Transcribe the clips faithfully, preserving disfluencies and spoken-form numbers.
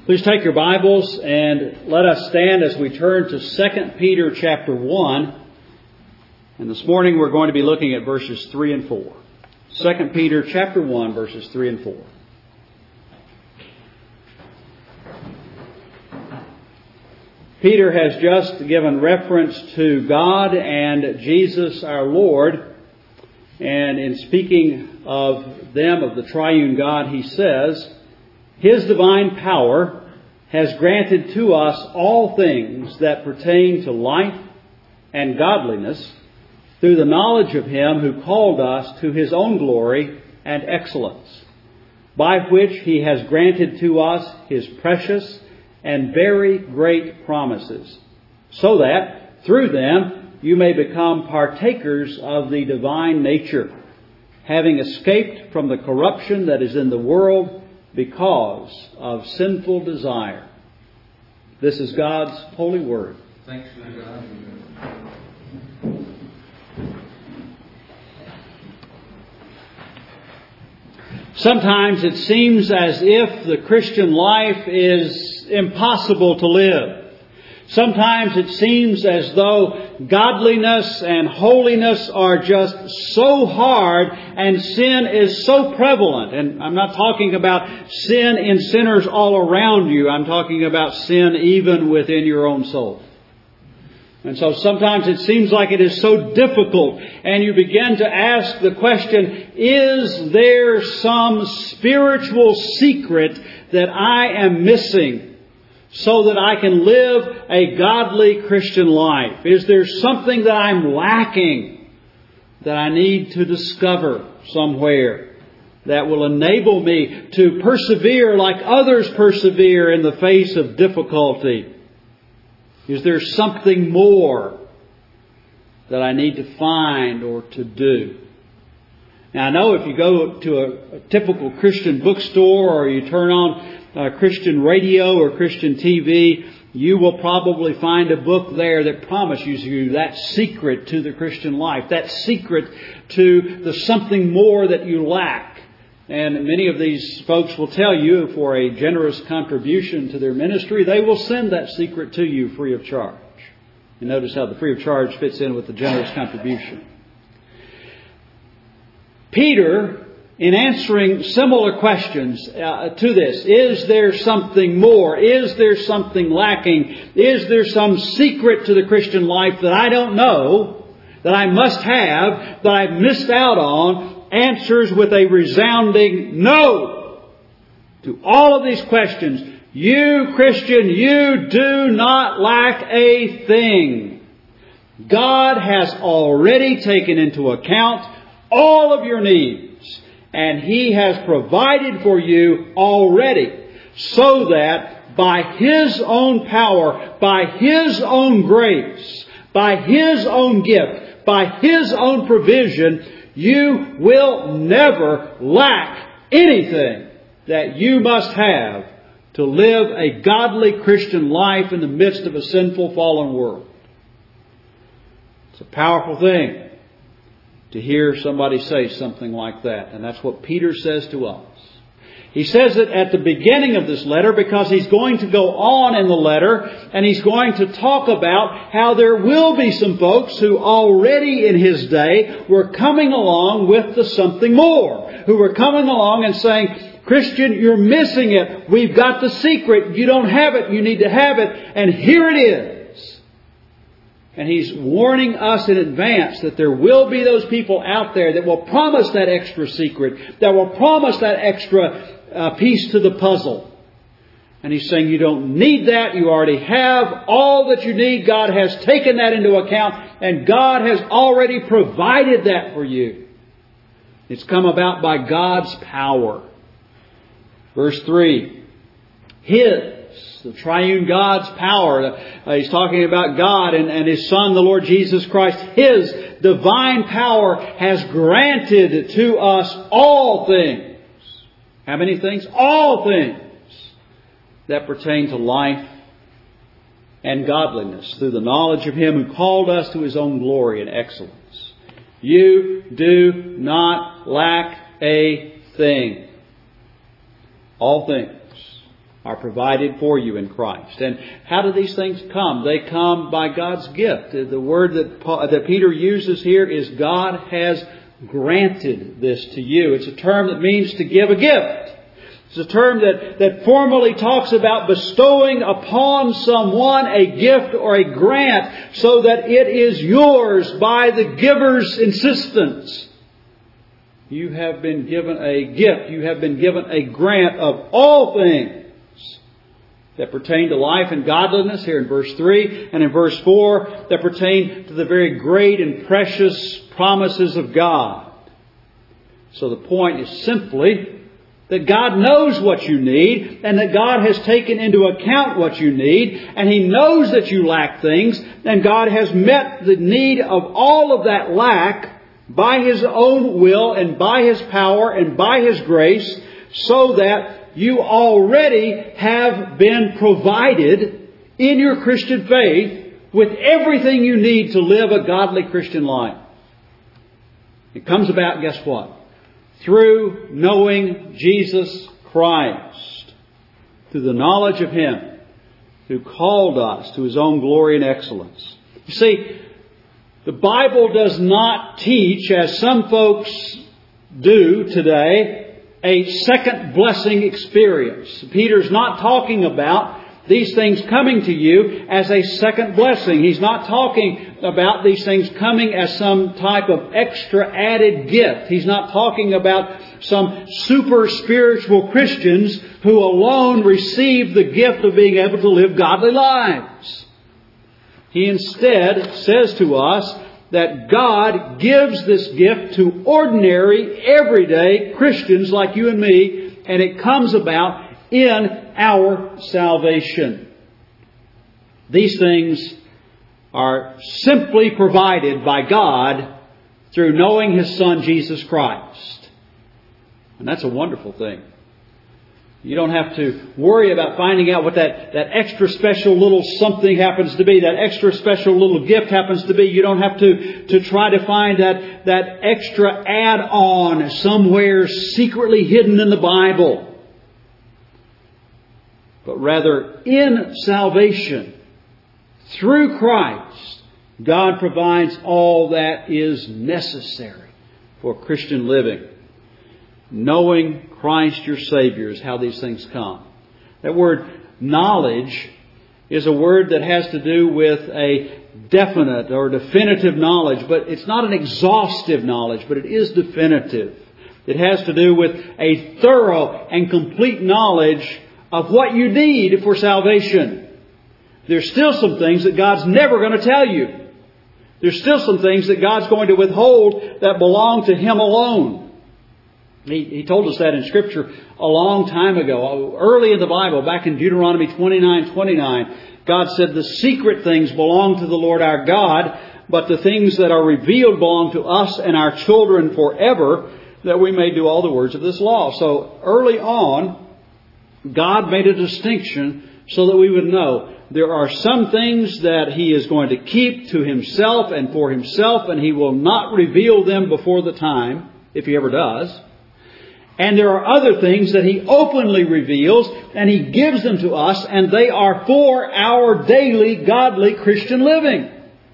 Please take your Bibles and let us stand as we turn to Second Peter chapter one. And this morning we're going to be looking at verses three and four. Second Peter chapter one, verses three and four. Peter has just given reference to God and Jesus our Lord. And in speaking of them, of the triune God, he says, His divine power has granted to us all things that pertain to life and godliness through the knowledge of Him who called us to His own glory and excellence, by which He has granted to us His precious and very great promises, so that through them you may become partakers of the divine nature, having escaped from the corruption that is in the world because of sinful desire. This is God's holy word. Thanks be to God. Sometimes it seems as if the Christian life is impossible to live. Sometimes it seems as though godliness and holiness are just so hard and sin is so prevalent. And I'm not talking about sin in sinners all around you. I'm talking about sin even within your own soul. And so sometimes it seems like it is so difficult, and you begin to ask the question, is there some spiritual secret that I am missing so that I can live a godly Christian life? Is there something that I'm lacking that I need to discover somewhere that will enable me to persevere like others persevere in the face of difficulty? Is there something more that I need to find or to do? Now, I know if you go to a, a typical Christian bookstore or you turn on uh, Christian radio or Christian T V, you will probably find a book there that promises you that secret to the Christian life, that secret to the something more that you lack. And many of these folks will tell you, for a generous contribution to their ministry, they will send that secret to you free of charge. You notice how the free of charge fits in with the generous contribution. Peter, in answering similar questions uh, to this, is there something more? Is there something lacking? Is there some secret to the Christian life that I don't know, that I must have, that I've missed out on? Answers with a resounding no to all of these questions. You, Christian, you do not lack a thing. God has already taken into account all of your needs, and He has provided for you already, so that by His own power, by His own grace, by His own gift, by His own provision, you will never lack anything that you must have to live a godly Christian life in the midst of a sinful, fallen world. It's a powerful thing to hear somebody say something like that. And that's what Peter says to us. He says it at the beginning of this letter because he's going to go on in the letter and he's going to talk about how there will be some folks who already in his day were coming along with the something more. Who were coming along and saying, Christian, you're missing it. We've got the secret. You don't have it. You need to have it. And here it is. And he's warning us in advance that there will be those people out there that will promise that extra secret, that will promise that extra uh, piece to the puzzle. And he's saying you don't need that. You already have all that you need. God has taken that into account, and God has already provided that for you. It's come about by God's power. Verse three. His, the triune God's power. Uh, he's talking about God and, and His Son, the Lord Jesus Christ. His divine power has granted to us all things. How many things? All things that pertain to life and godliness through the knowledge of Him who called us to His own glory and excellence. You do not lack a thing. All things are provided for you in Christ. And how do these things come? They come by God's gift. The word that Paul, that Peter uses here is God has granted this to you. It's a term that means to give a gift. It's a term that, that formally talks about bestowing upon someone a gift or a grant so that it is yours by the giver's insistence. You have been given a gift. You have been given a grant of all things that pertain to life and godliness, here in verse three, and in verse four, that pertain to the very great and precious promises of God. So the point is simply that God knows what you need, and that God has taken into account what you need, and He knows that you lack things, and God has met the need of all of that lack by His own will and by His power and by His grace, so that you already have been provided in your Christian faith with everything you need to live a godly Christian life. It comes about, guess what? Through knowing Jesus Christ. Through the knowledge of Him who called us to His own glory and excellence. You see, the Bible does not teach, as some folks do today, a second blessing experience. Peter's not talking about these things coming to you as a second blessing. He's not talking about these things coming as some type of extra added gift. He's not talking about some super spiritual Christians who alone receive the gift of being able to live godly lives. He instead says to us that God gives this gift to ordinary, everyday Christians like you and me, and it comes about in our salvation. These things are simply provided by God through knowing His Son, Jesus Christ. And that's a wonderful thing. You don't have to worry about finding out what that, that extra special little something happens to be, that extra special little gift happens to be. You don't have to, to try to find that, that extra add-on somewhere secretly hidden in the Bible. But rather, in salvation, through Christ, God provides all that is necessary for Christian living. Knowing Christ your Savior is how these things come. That word knowledge is a word that has to do with a definite or definitive knowledge, but it's not an exhaustive knowledge, but it is definitive. It has to do with a thorough and complete knowledge of what you need for salvation. There's still some things that God's never going to tell you. There's still some things that God's going to withhold that belong to Him alone. He, he told us that in Scripture a long time ago. Early in the Bible, back in Deuteronomy twenty-nine twenty-nine, God said, the secret things belong to the Lord our God, but the things that are revealed belong to us and our children forever, that we may do all the words of this law. So early on, God made a distinction so that we would know there are some things that He is going to keep to Himself and for Himself, and He will not reveal them before the time, if He ever does. And there are other things that He openly reveals, and He gives them to us, and they are for our daily godly Christian living.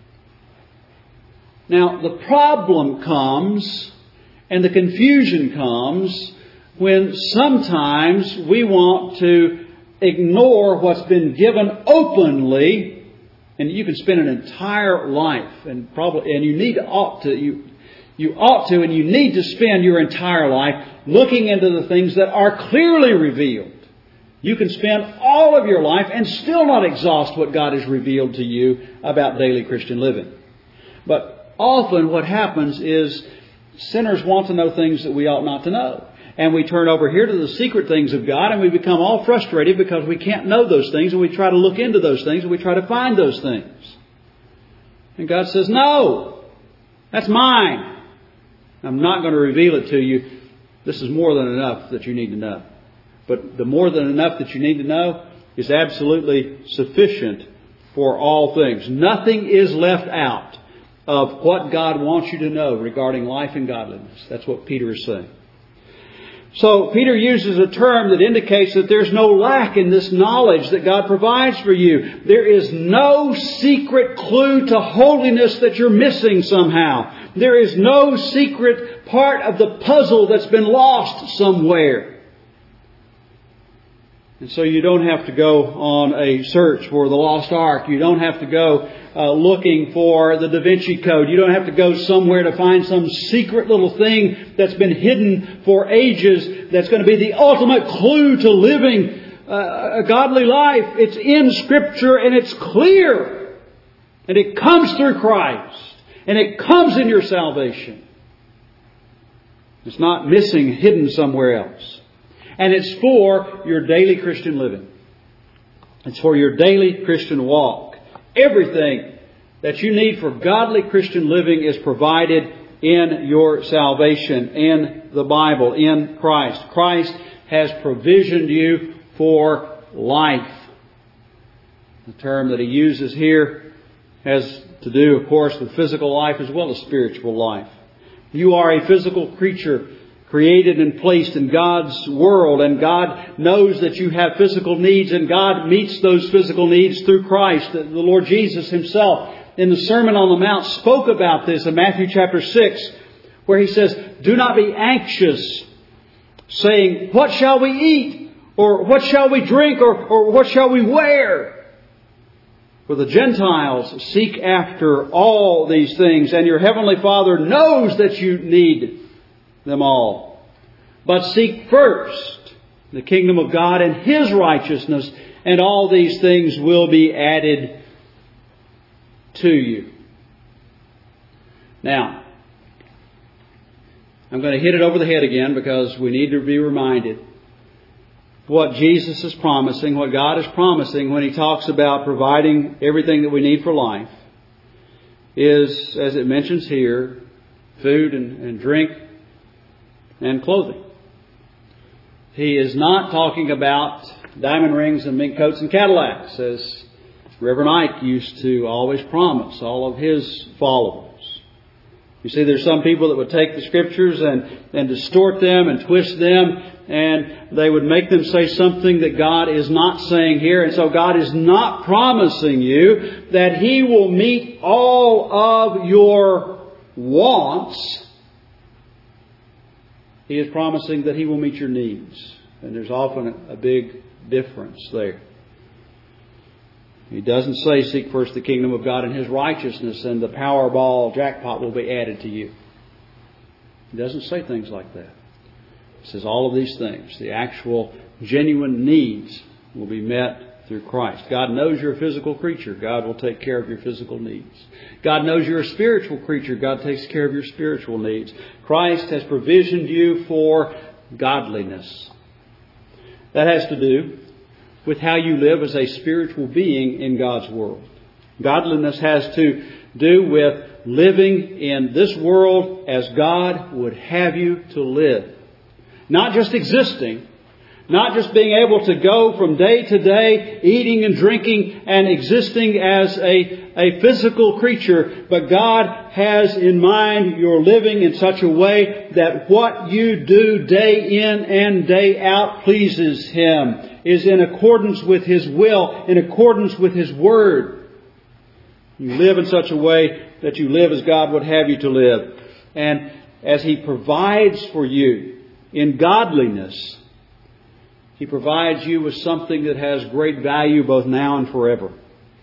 Now, the problem comes, and the confusion comes, when sometimes we want to ignore what's been given openly, and you can spend an entire life, and probably, and you need to ought to, you, you ought to, and you need to spend your entire life looking into the things that are clearly revealed. You can spend all of your life and still not exhaust what God has revealed to you about daily Christian living. But often what happens is sinners want to know things that we ought not to know. And we turn over here to the secret things of God, and we become all frustrated because we can't know those things, and we try to look into those things, and we try to find those things. And God says, no, that's mine. I'm not going to reveal it to you. This is more than enough that you need to know. But the more than enough that you need to know is absolutely sufficient for all things. Nothing is left out of what God wants you to know regarding life and godliness. That's what Peter is saying. So Peter uses a term that indicates that there's no lack in this knowledge that God provides for you. There is no secret clue to holiness that you're missing somehow. There is no secret part of the puzzle that's been lost somewhere. And so you don't have to go on a search for the lost ark. You don't have to go uh, looking for the Da Vinci Code. You don't have to go somewhere to find some secret little thing that's been hidden for ages that's going to be the ultimate clue to living uh, a godly life. It's in Scripture and it's clear. And it comes through Christ. And it comes in your salvation. It's not missing, hidden somewhere else. And it's for your daily Christian living. It's for your daily Christian walk. Everything that you need for godly Christian living is provided in your salvation, in the Bible, in Christ. Christ has provisioned you for life. The term that he uses here has to do, of course, with physical life as well as spiritual life. You are a physical creature, created and placed in God's world, and God knows that you have physical needs, and God meets those physical needs through Christ. The Lord Jesus Himself in the Sermon on the Mount spoke about this in Matthew chapter six, where He says, "Do not be anxious, saying, what shall we eat? Or what shall we drink? Or, or what shall we wear? For the Gentiles seek after all these things, and your Heavenly Father knows that you need them all. But seek first the kingdom of God and His righteousness, and all these things will be added to you." Now, I'm going to hit it over the head again because we need to be reminded what Jesus is promising, what God is promising when He talks about providing everything that we need for life is, as it mentions here, food and, and drink and clothing. He is not talking about diamond rings and mink coats and Cadillacs, as Reverend Ike used to always promise all of his followers. You see, there's some people that would take the Scriptures and, and distort them and twist them, and they would make them say something that God is not saying here. And so God is not promising you that He will meet all of your wants. He is promising that He will meet your needs. And there's often a big difference there. He doesn't say, seek first the kingdom of God and His righteousness, and the Powerball jackpot will be added to you. He doesn't say things like that. He says all of these things, the actual genuine needs, will be met through Christ. God knows you're a physical creature. God will take care of your physical needs. God knows you're a spiritual creature. God takes care of your spiritual needs. Christ has provisioned you for godliness. That has to do with how you live as a spiritual being in God's world. Godliness has to do with living in this world as God would have you to live. Not just existing, not just being able to go from day to day, eating and drinking and existing as a, a physical creature, but God has in mind your living in such a way that what you do day in and day out pleases Him, is in accordance with His will, in accordance with His Word. You live in such a way that you live as God would have you to live. And as He provides for you in godliness, He provides you with something that has great value both now and forever.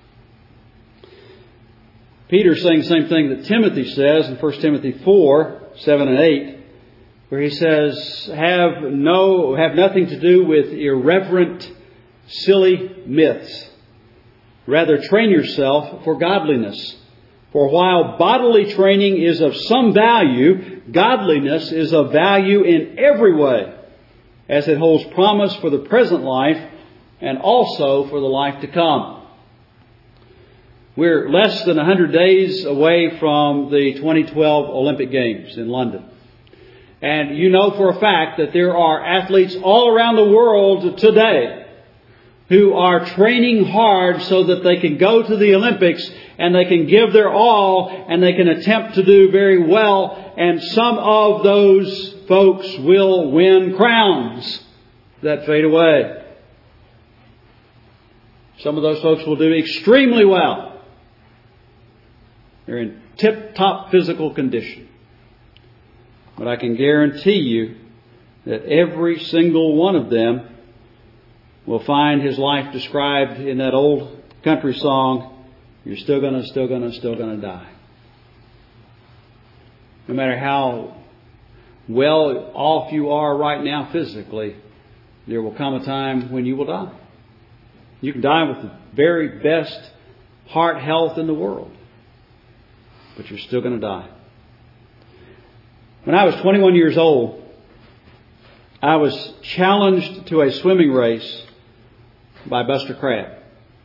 Peter's saying the same thing that Timothy says in First Timothy four, seven and eight, where he says, have no, have nothing to do with irreverent, silly myths. Rather, train yourself for godliness. For while bodily training is of some value, godliness is of value in every way, as it holds promise for the present life and also for the life to come. We're less than one hundred days away from the twenty twelve Olympic Games in London. And you know for a fact that there are athletes all around the world today who are training hard so that they can go to the Olympics and they can give their all and they can attempt to do very well. And some of those folks will win crowns that fade away. Some of those folks will do extremely well. They're in tip-top physical condition. But I can guarantee you that every single one of them will find his life described in that old country song, you're still gonna, still gonna, still gonna die. No matter how well off you are right now physically, there will come a time when you will die. You can die with the very best heart health in the world, but you're still going to die. When I was twenty-one years old, I was challenged to a swimming race by Buster Crabbe.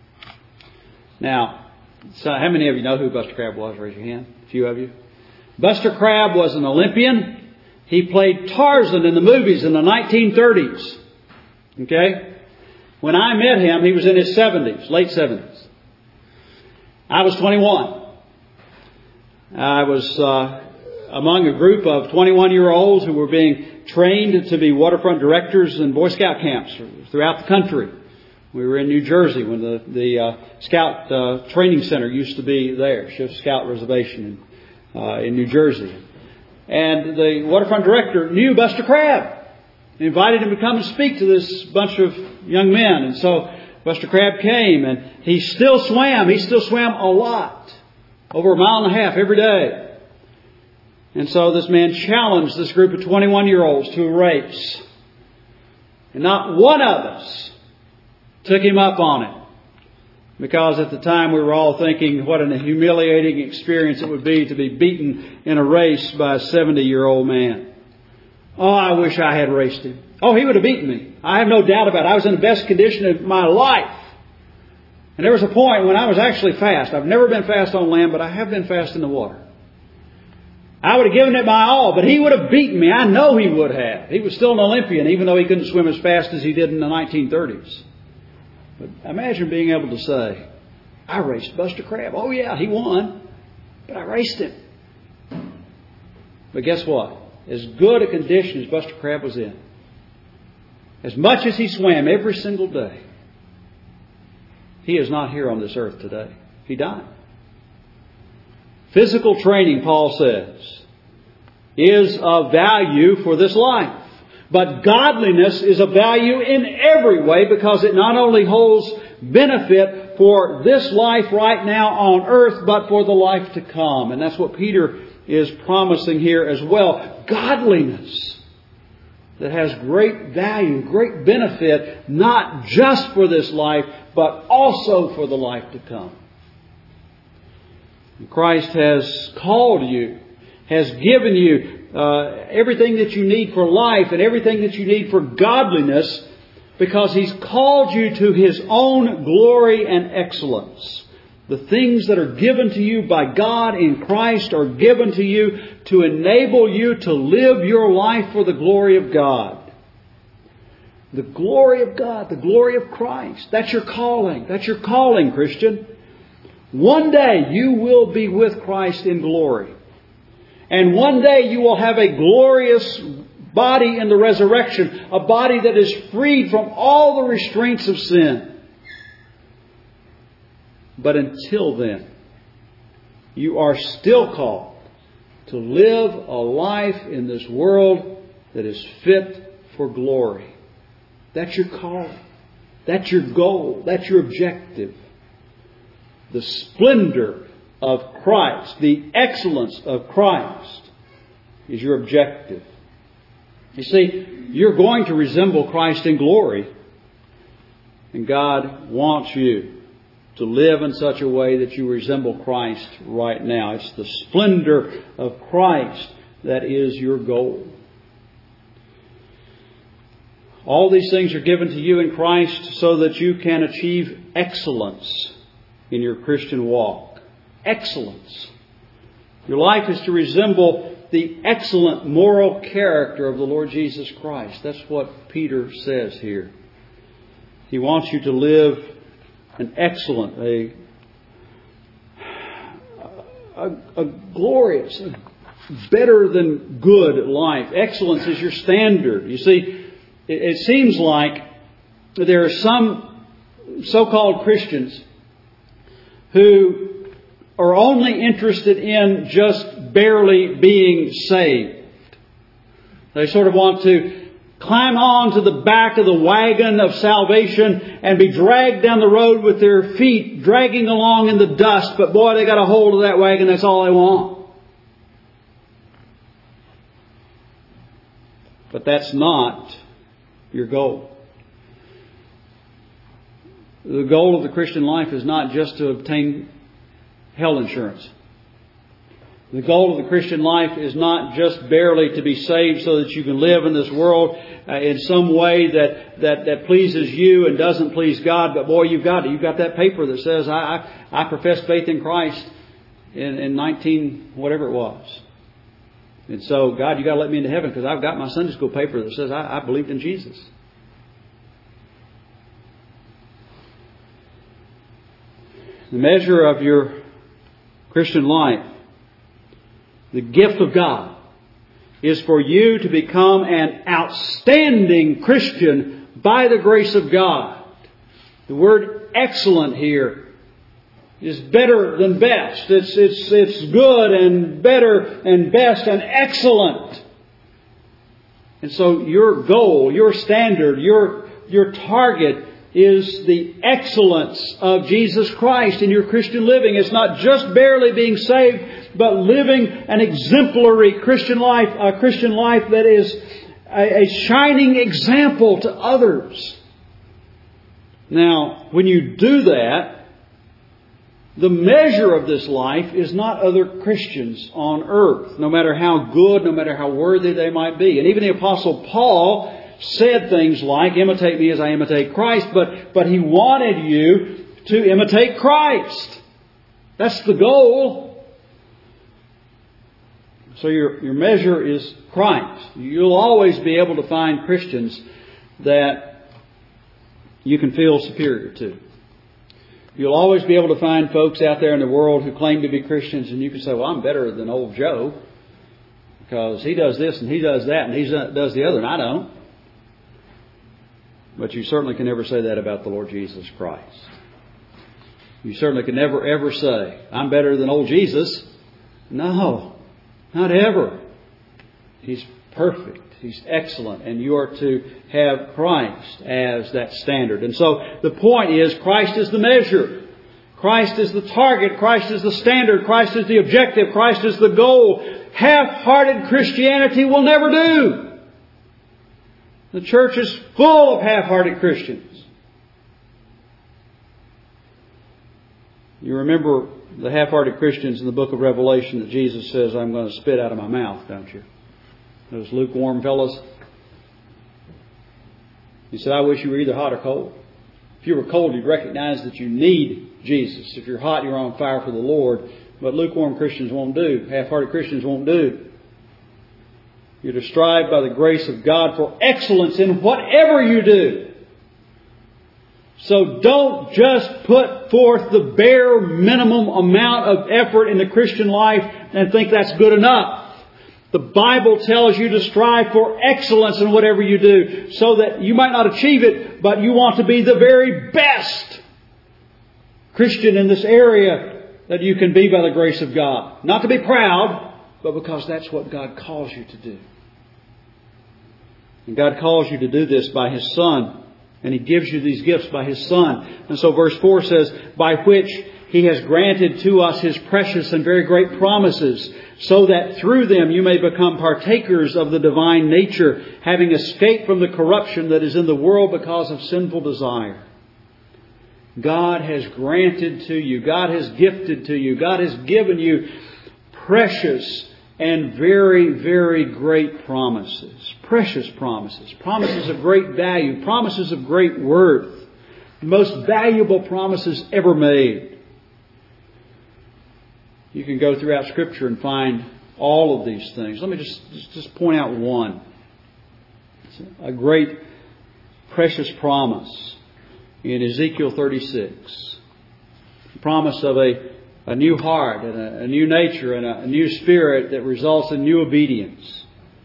Now, so how many of you know who Buster Crabbe was? Raise your hand. A few of you. Buster Crabbe was an Olympian. He played Tarzan in the movies in the nineteen thirties. Okay? When I met him, he was in his seventies, late seventies. I was twenty-one. I was uh, among a group of twenty-one-year-olds who were being trained to be waterfront directors in Boy Scout camps throughout the country. We were in New Jersey when the, the uh, Scout uh, Training Center used to be there, Shift Scout Reservation in, uh, in New Jersey. And the waterfront director knew Buster Crabbe. He invited him to come and speak to this bunch of young men. And so Buster Crabbe came, and he still swam. He still swam a lot, over a mile and a half every day. And so this man challenged this group of twenty-one-year-olds to a race. And not one of us took him up on it. Because at the time we were all thinking what an humiliating experience it would be to be beaten in a race by a seventy-year-old man. Oh, I wish I had raced him. Oh, he would have beaten me. I have no doubt about it. I was in the best condition of my life. And there was a point when I was actually fast. I've never been fast on land, but I have been fast in the water. I would have given it my all, but he would have beaten me. I know he would have. He was still an Olympian, even though he couldn't swim as fast as he did in the nineteen thirties. But imagine being able to say, I raced Buster Crabbe. Oh, yeah, he won, but I raced him. But guess what? As good a condition as Buster Crabbe was in, as much as he swam every single day, he is not here on this earth today. He died. Physical training, Paul says, is of value for this life. But godliness is of value in every way because it not only holds benefit for this life right now on earth, but for the life to come. And that's what Peter is promising here as well. Godliness that has great value, great benefit, not just for this life, but also for the life to come. Christ has called you, has given you uh, everything that you need for life and everything that you need for godliness, because He's called you to His own glory and excellence. The things that are given to you by God in Christ are given to you to enable you to live your life for the glory of God. The glory of God, the glory of Christ. That's your calling. That's your calling, Christian. One day you will be with Christ in glory. And one day you will have a glorious body in the resurrection. A body that is freed from all the restraints of sin. But until then, you are still called to live a life in this world that is fit for glory. That's your calling. That's your goal. That's your objective. The splendor of Christ, the excellence of Christ is your objective. You see, you're going to resemble Christ in glory. And God wants you to live in such a way that you resemble Christ right now. It's the splendor of Christ that is your goal. All these things are given to you in Christ so that you can achieve excellence in your Christian walk. Excellence. Your life is to resemble the excellent moral character of the Lord Jesus Christ. That's what Peter says here. He wants you to live an excellent, a, a, a glorious, a better than good life. Excellence is your standard. You see, it, it seems like there are some so-called Christians who are only interested in just barely being saved. They sort of want to climb on to the back of the wagon of salvation and be dragged down the road with their feet dragging along in the dust. But boy, they got a hold of that wagon. That's all they want. But that's not your goal. The goal of the Christian life is not just to obtain health insurance. The goal of the Christian life is not just barely to be saved so that you can live in this world uh, in some way that, that, that pleases you and doesn't please God. But boy, you've got it. You've got that paper that says, I, I, I profess faith in Christ in, in nineteen, whatever it was. And so, God, you got to let me into heaven because I've got my Sunday school paper that says I, I believed in Jesus. The measure of your Christian life, the gift of God, is for you to become an outstanding Christian by the grace of God. The word excellent here is better than best. It's, it's, it's good and better and best and excellent. And so your goal, your standard, your, your target is the excellence of Jesus Christ in your Christian living. It's not just barely being saved, but living an exemplary Christian life, a Christian life that is a, a shining example to others. Now, when you do that, the measure of this life is not other Christians on earth, no matter how good, no matter how worthy they might be. And even the Apostle Paul said things like, imitate me as I imitate Christ, but, but he wanted you to imitate Christ. That's the goal. So your, your measure is Christ. You'll always be able to find Christians that you can feel superior to. You'll always be able to find folks out there in the world who claim to be Christians, and you can say, well, I'm better than old Joe because he does this and he does that and he does the other and I don't. But you certainly can never say that about the Lord Jesus Christ. You certainly can never ever say, I'm better than old Jesus. No, not ever. He's perfect. He's excellent. And you are to have Christ as that standard. And so the point is, Christ is the measure. Christ is the target. Christ is the standard. Christ is the objective. Christ is the goal. Half-hearted Christianity will never do. The church is full of half-hearted Christians. You remember the half-hearted Christians in the book of Revelation that Jesus says, I'm going to spit out of my mouth, don't you? Those lukewarm fellows. He said, I wish you were either hot or cold. If you were cold, you'd recognize that you need Jesus. If you're hot, you're on fire for the Lord. But lukewarm Christians won't do. Half-hearted Christians won't do. You're to strive by the grace of God for excellence in whatever you do. So don't just put forth the bare minimum amount of effort in the Christian life and think that's good enough. The Bible tells you to strive for excellence in whatever you do, so that you might not achieve it, but you want to be the very best Christian in this area that you can be by the grace of God. Not to be proud, but because that's what God calls you to do. And God calls you to do this by His Son. And He gives you these gifts by His Son. And so verse four says, by which He has granted to us His precious and very great promises, so that through them you may become partakers of the divine nature, having escaped from the corruption that is in the world because of sinful desire. God has granted to you, God has gifted to you, God has given you precious and very, very great promises. Precious promises. Promises of great value. Promises of great worth. The most valuable promises ever made. You can go throughout Scripture and find all of these things. Let me just, just point out one. It's a great, precious promise in Ezekiel thirty-six. The promise of a a new heart and a, a new nature and a, a new spirit that results in new obedience.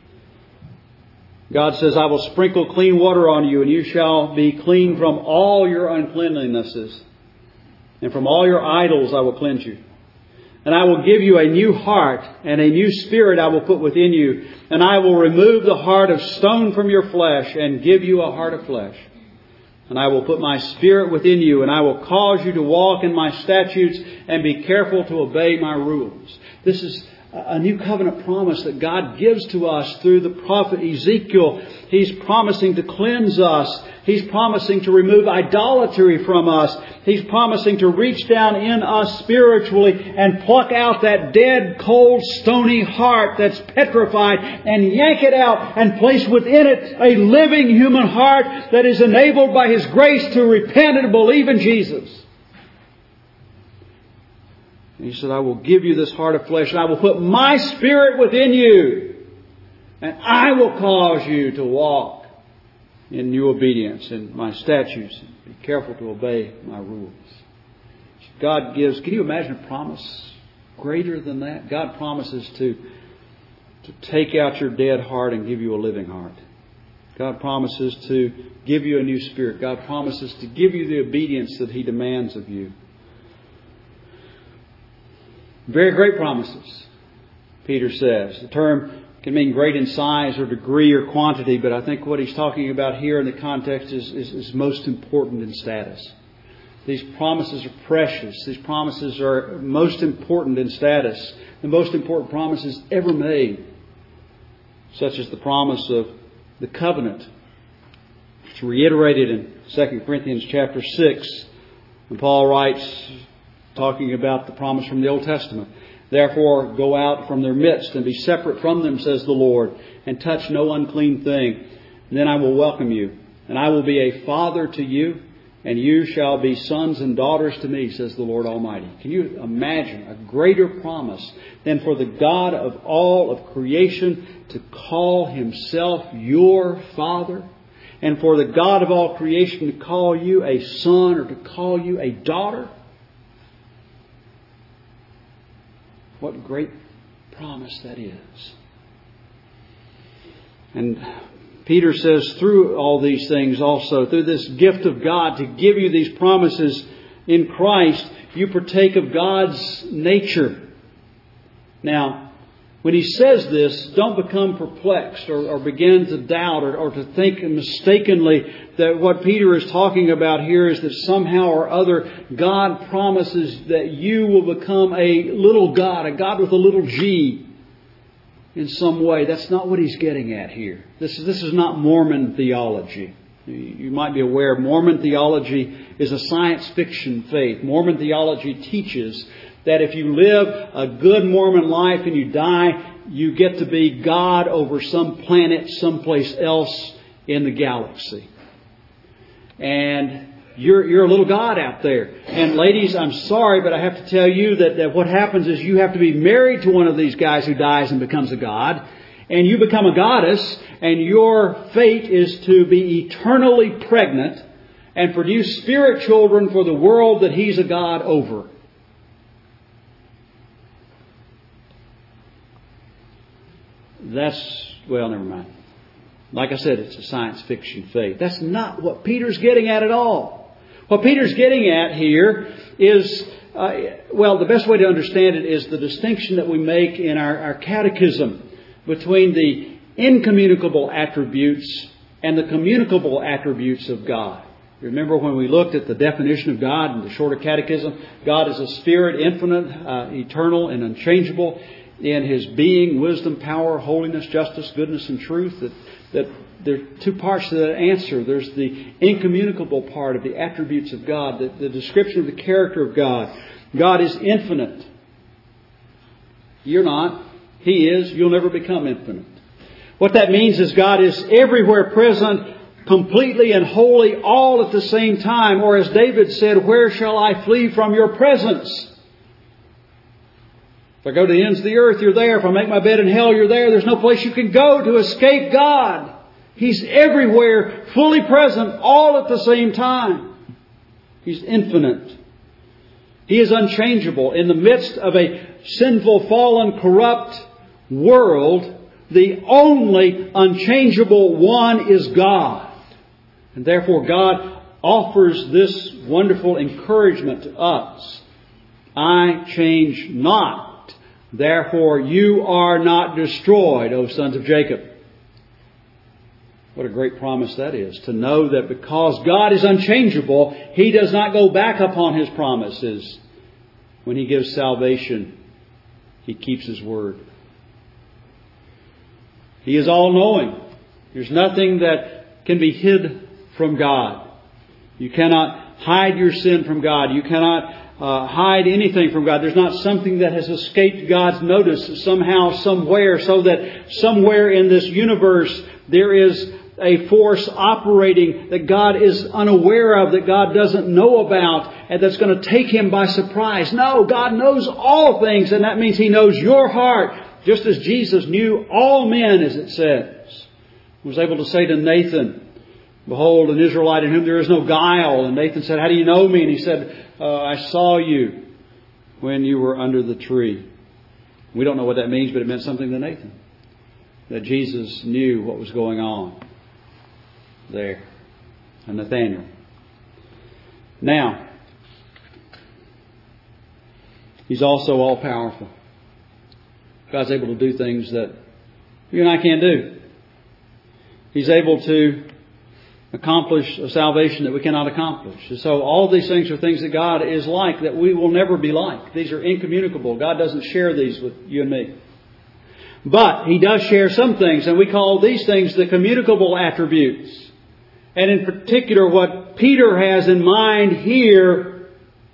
God says, I will sprinkle clean water on you, and you shall be clean from all your uncleanlinesses. And from all your idols I will cleanse you. And I will give you a new heart, and a new spirit I will put within you. And I will remove the heart of stone from your flesh, and give you a heart of flesh. And I will put my spirit within you, and I will cause you to walk in my statutes, and be careful to obey my rules. This is a new covenant promise that God gives to us through the prophet Ezekiel. He's promising to cleanse us. He's promising to remove idolatry from us. He's promising to reach down in us spiritually and pluck out that dead, cold, stony heart that's petrified and yank it out and place within it a living human heart that is enabled by His grace to repent and believe in Jesus. And He said, I will give you this heart of flesh, and I will put my spirit within you, and I will cause you to walk in new obedience in my statutes, and be careful to obey my rules. God gives, can you imagine a promise greater than that? God promises to, to take out your dead heart and give you a living heart. God promises to give you a new spirit. God promises to give you the obedience that He demands of you. Very great promises, Peter says. The term can mean great in size or degree or quantity, but I think what he's talking about here in the context is, is, is most important in status. These promises are precious. These promises are most important in status. The most important promises ever made, such as the promise of the covenant. It's reiterated in Second Corinthians chapter six, when Paul writes, talking about the promise from the Old Testament. Therefore, go out from their midst and be separate from them, says the Lord, and touch no unclean thing. And then I will welcome you, and I will be a father to you, and you shall be sons and daughters to me, says the Lord Almighty. Can you imagine a greater promise than for the God of all of creation to call Himself your Father? And for the God of all creation to call you a son or to call you a daughter? What great promise that is. And Peter says through all these things also, through this gift of God to give you these promises in Christ, you partake of God's nature. Now, when he says this, don't become perplexed or, or begin to doubt or, or to think mistakenly that what Peter is talking about here is that somehow or other God promises that you will become a little God, a God with a little G in some way. That's not what he's getting at here. This is, this is not Mormon theology. You might be aware Mormon theology is a science fiction faith. Mormon theology teaches that if you live a good Mormon life and you die, you get to be God over some planet someplace else in the galaxy. And you're, you're a little God out there. And ladies, I'm sorry, but I have to tell you that, that what happens is you have to be married to one of these guys who dies and becomes a God. And you become a goddess, and your fate is to be eternally pregnant and produce spirit children for the world that he's a God over. That's, well, never mind. Like I said, it's a science fiction faith. That's not what Peter's getting at at all. What Peter's getting at here is, uh, well, the best way to understand it is the distinction that we make in our, our catechism between the incommunicable attributes and the communicable attributes of God. Remember when we looked at the definition of God in the Shorter Catechism? God is a spirit, infinite, uh, eternal, and unchangeable in His being, wisdom, power, holiness, justice, goodness, and truth. That, that there are two parts to that answer. There's the incommunicable part of the attributes of God, the, the description of the character of God. God is infinite. You're not. He is. You'll never become infinite. What that means is God is everywhere present, completely and wholly, all at the same time. Or as David said, where shall I flee from your presence? If I go to the ends of the earth, you're there. If I make my bed in hell, you're there. There's no place you can go to escape God. He's everywhere, fully present, all at the same time. He's infinite. He is unchangeable. In the midst of a sinful, fallen, corrupt world, the only unchangeable one is God. And therefore God offers this wonderful encouragement to us. I change not. Therefore you are not destroyed, O sons of Jacob. What a great promise that is, to know that because God is unchangeable, He does not go back upon His promises. When He gives salvation, He keeps His word. He is all-knowing. There's nothing that can be hid from God. You cannot hide your sin from God. You cannot uh, hide anything from God. There's not something that has escaped God's notice somehow, somewhere, so that somewhere in this universe there is a force operating that God is unaware of, that God doesn't know about, and that's going to take Him by surprise. No, God knows all things, and that means He knows your heart, just as Jesus knew all men, as it says. He was able to say to Nathan, behold, an Israelite in whom there is no guile. And Nathan said, how do you know me? And he said, uh, I saw you when you were under the tree. We don't know what that means, but it meant something to Nathan. That Jesus knew what was going on there. And Nathanael. Now, He's also all-powerful. God's able to do things that you and I can't do. He's able to accomplish a salvation that we cannot accomplish. And so all these things are things that God is like, that we will never be like. These are incommunicable. God doesn't share these with you and me. But He does share some things, and we call these things the communicable attributes. And in particular, what Peter has in mind here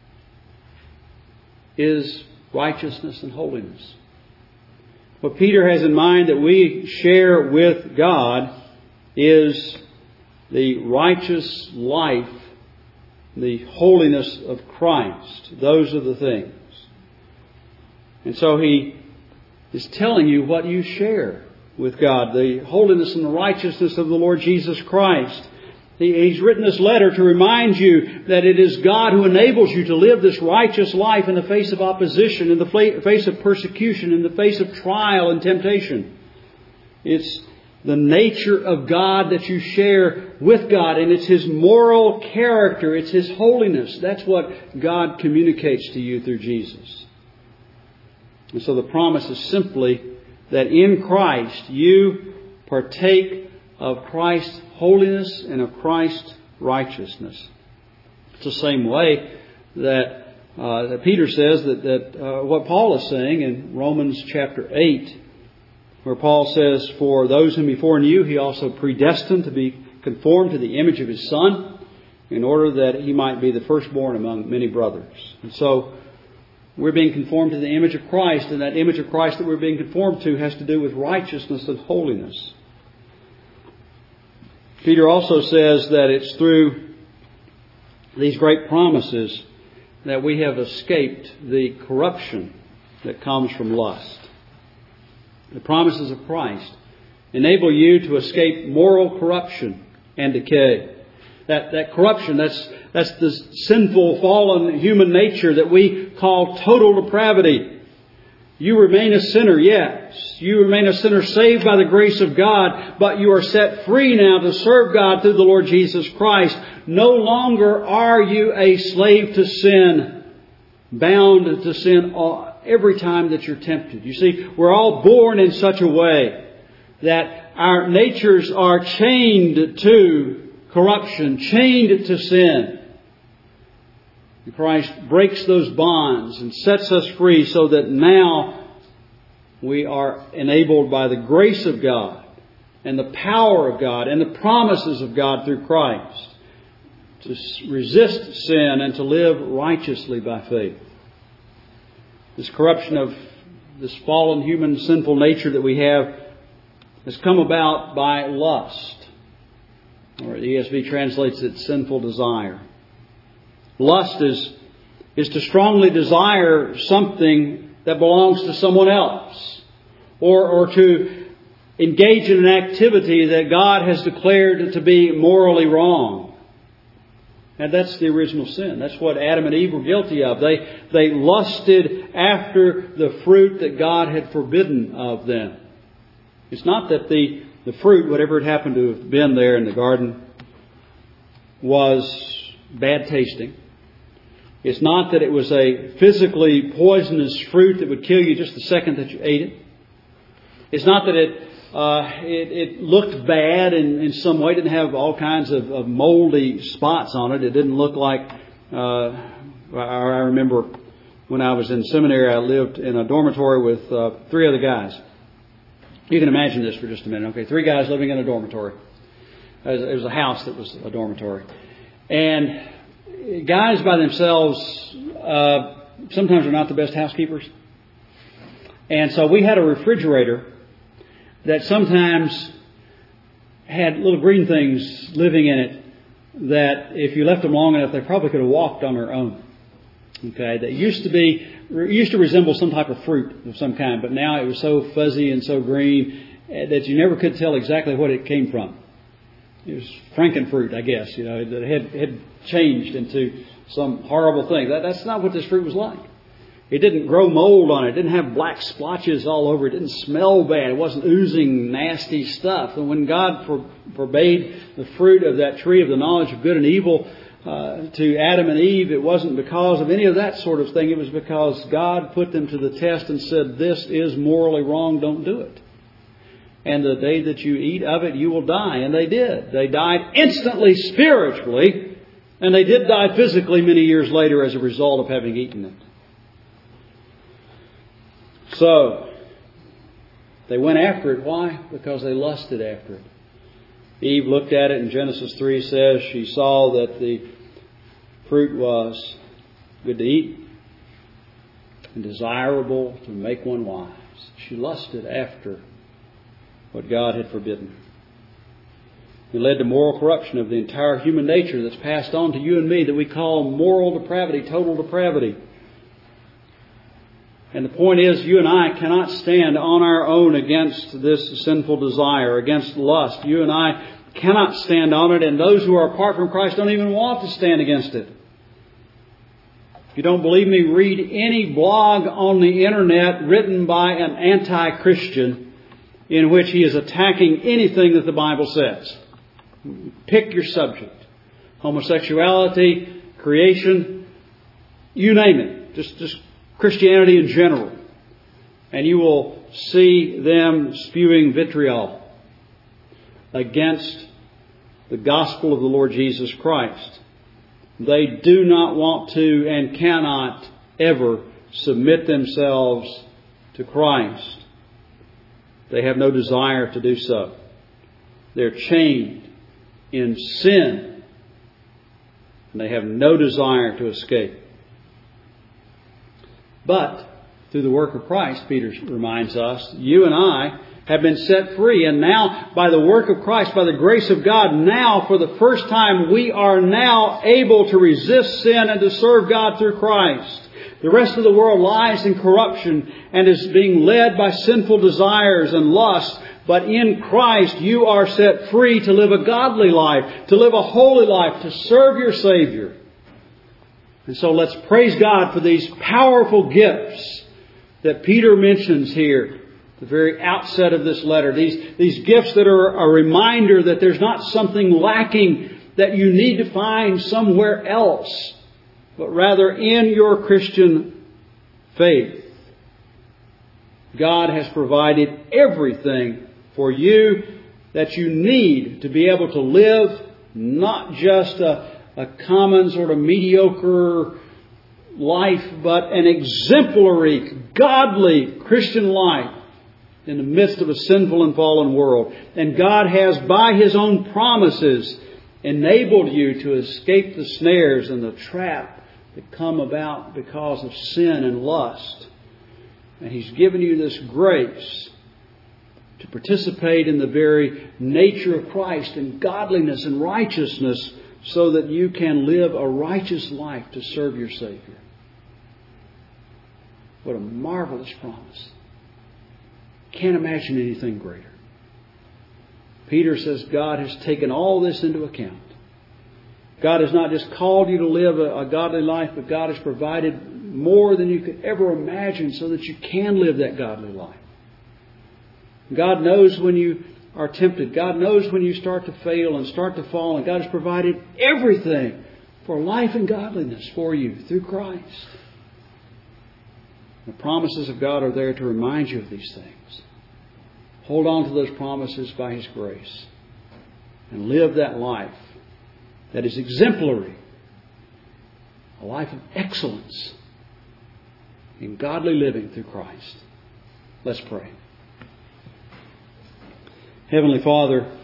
is righteousness and holiness. What Peter has in mind that we share with God is the righteous life, the holiness of Christ. Those are the things. And so he is telling you what you share with God, the holiness and the righteousness of the Lord Jesus Christ. He's written this letter to remind you that it is God who enables you to live this righteous life in the face of opposition, in the face of persecution, in the face of trial and temptation. It's the nature of God that you share with God, and it's His moral character, it's His holiness. That's what God communicates to you through Jesus. And so the promise is simply that in Christ you partake of Christ's holiness and of Christ's righteousness. It's the same way that, uh, that Peter says that, that uh, what Paul is saying in Romans chapter eight, where Paul says, for those whom He foreknew, He also predestined to be conformed to the image of His Son, in order that He might be the firstborn among many brothers. And so we're being conformed to the image of Christ, and that image of Christ that we're being conformed to has to do with righteousness and holiness. Peter also says that it's through these great promises that we have escaped the corruption that comes from lust. The promises of Christ enable you to escape moral corruption and decay. That, that corruption, that's, that's the sinful, fallen human nature that we call total depravity. You remain a sinner, yes. You remain a sinner saved by the grace of God, but you are set free now to serve God through the Lord Jesus Christ. No longer are you a slave to sin, bound to sin every time that you're tempted. You see, we're all born in such a way that our natures are chained to corruption, chained to sin. And Christ breaks those bonds and sets us free so that now we are enabled by the grace of God and the power of God and the promises of God through Christ to resist sin and to live righteously by faith. This corruption of this fallen human sinful nature that we have has come about by lust, or the E S V translates it sinful desire. Lust is, is to strongly desire something that belongs to someone else, or, or to engage in an activity that God has declared to be morally wrong. And that's the original sin. That's what Adam and Eve were guilty of. They, they lusted after the fruit that God had forbidden of them. It's not that the, the fruit, whatever it happened to have been there in the garden, was bad tasting. It's not that it was a physically poisonous fruit that would kill you just the second that you ate it. It's not that it uh, it, it looked bad in, in some way. It didn't have all kinds of, of moldy spots on it. It didn't look like... Uh, I remember when I was in seminary, I lived in a dormitory with uh, three other guys. You can imagine this for just a minute. Okay, three guys living in a dormitory. It was a house that was a dormitory. And guys by themselves uh, sometimes are not the best housekeepers. And so we had a refrigerator that sometimes had little green things living in it that if you left them long enough, they probably could have walked on their own. Okay, that used to be, used to resemble some type of fruit of some kind, but now it was so fuzzy and so green that you never could tell exactly what it came from. It was frankenfruit, I guess, you know, that had, had changed into some horrible thing. That, that's not what this fruit was like. It didn't grow mold on it. It didn't have black splotches all over it. It didn't smell bad. It wasn't oozing nasty stuff. And when God for, forbade the fruit of that tree of the knowledge of good and evil uh, to Adam and Eve, it wasn't because of any of that sort of thing. It was because God put them to the test and said, this is morally wrong, don't do it. And the day that you eat of it, you will die. And they did. They died instantly spiritually. And they did die physically many years later as a result of having eaten it. So, they went after it. Why? Because they lusted after it. Eve looked at it, and Genesis three says she saw that the fruit was good to eat and desirable to make one wise. She lusted after what God had forbidden. It led to moral corruption of the entire human nature that's passed on to you and me that we call moral depravity, total depravity. And the point is, you and I cannot stand on our own against this sinful desire, against lust. You and I cannot stand on it, and those who are apart from Christ don't even want to stand against it. If you don't believe me, read any blog on the internet written by an anti-Christian in which he is attacking anything that the Bible says. Pick your subject. Homosexuality, creation, you name it. Just, just Christianity in general. And you will see them spewing vitriol against the gospel of the Lord Jesus Christ. They do not want to and cannot ever submit themselves to Christ. They have no desire to do so. They're chained in sin, and they have no desire to escape. But through the work of Christ, Peter reminds us, you and I have been set free. And now, by the work of Christ, by the grace of God, now, for the first time, we are now able to resist sin and to serve God through Christ. The rest of the world lies in corruption and is being led by sinful desires and lust. But in Christ, you are set free to live a godly life, to live a holy life, to serve your Savior. And so let's praise God for these powerful gifts that Peter mentions here at the very outset of this letter. These, these gifts that are a reminder that there's not something lacking that you need to find somewhere else, but rather in your Christian faith. God has provided everything for you that you need to be able to live not just a A common sort of mediocre life, but an exemplary, godly Christian life in the midst of a sinful and fallen world. And God has, by His own promises, enabled you to escape the snares and the trap that come about because of sin and lust. And He's given you this grace to participate in the very nature of Christ and godliness and righteousness, so that you can live a righteous life to serve your Savior. What a marvelous promise. Can't imagine anything greater. Peter says God has taken all this into account. God has not just called you to live a, a godly life, but God has provided more than you could ever imagine so that you can live that godly life. God knows when you are tempted. God knows when you start to fail and start to fall. And God has provided everything for life and godliness for you through Christ. The promises of God are there to remind you of these things. Hold on to those promises by His grace. And live that life that is exemplary. A life of excellence in godly living through Christ. Let's pray. Heavenly Father,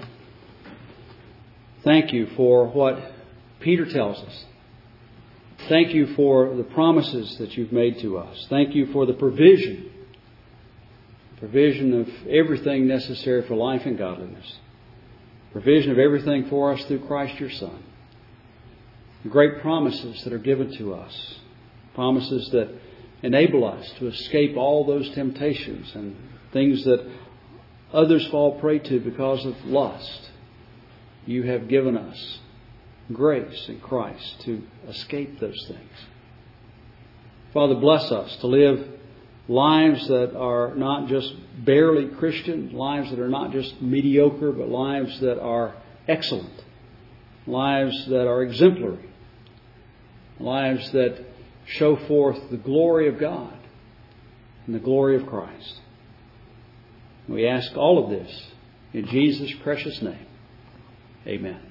thank You for what Peter tells us. Thank You for the promises that You've made to us. Thank You for the provision. Provision of everything necessary for life and godliness. Provision of everything for us through Christ Your Son. The great promises that are given to us. Promises that enable us to escape all those temptations and things that others fall prey to because of lust. You have given us grace in Christ to escape those things. Father, bless us to live lives that are not just barely Christian, lives that are not just mediocre, but lives that are excellent, lives that are exemplary, lives that show forth the glory of God and the glory of Christ. We ask all of this in Jesus' precious name. Amen.